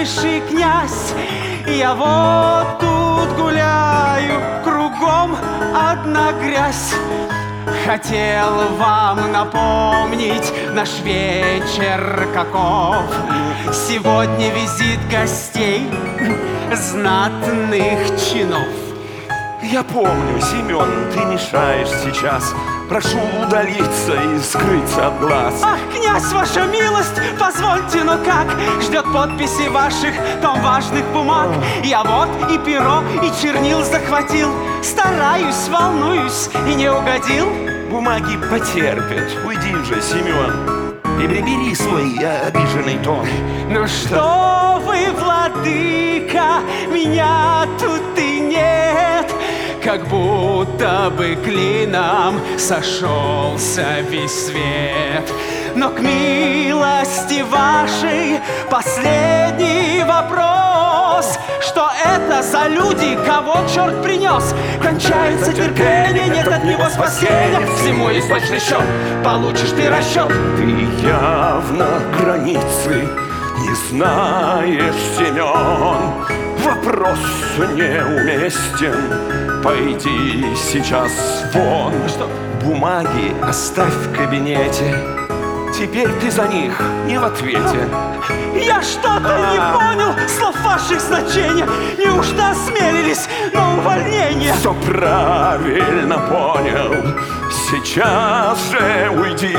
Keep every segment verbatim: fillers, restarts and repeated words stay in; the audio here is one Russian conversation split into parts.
святейший князь. Я вот тут гуляю, кругом одна грязь. Хотел вам напомнить наш вечер каков. Сегодня визит гостей знатных чинов. Я помню, Семен, ты мешаешь сейчас. Прошу удалиться и скрыться от глаз. Ах, князь, ваша милость, позвольте, но как? Ждет подписи ваших том важных бумаг. Я вот и перо, и чернил захватил. Стараюсь, волнуюсь и не угодил. Бумаги потерпят, уйди же, Семен, и прибери свой обиженный тон. Ну что вы, владыка, меня тут и нет. Как будто бы клином сошелся весь свет. Но к милости вашей последний вопрос: что это за люди, кого черт принес? Кончается терпение, нет от него спасения. Всему есть точный счет, получишь ты расчет. Ты явно границы не знаешь, Семен. Вопрос неуместен, пойди сейчас вон. Что? Бумаги оставь в кабинете, теперь ты за них не в ответе. Я что-то не понял слов ваших значения. Неужто осмелились на увольнение? Все правильно понял, сейчас же уйди,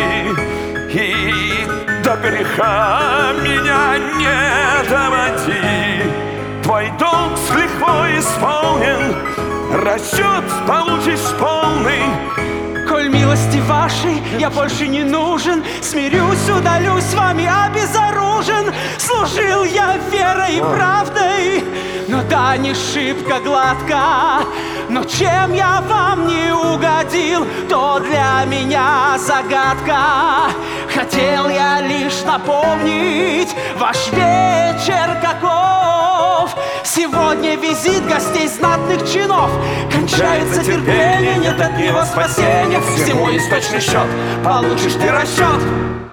и до греха меня не доводи. Твой долг с лихвой исполнен, расчет получишь полный. Коль милости вашей я больше не нужен, смирюсь, удалюсь, с вами обезоружен. Служил я верой и правдой, но да, не шибко гладко. Но чем я вам не угодил, то для меня загадка. Хотел я лишь напомнить ваш вечер каков. Сегодня визит гостей знатных чинов. Кончается терпение, нет от него спасения. Всему есть точный счет, получишь ты расчет.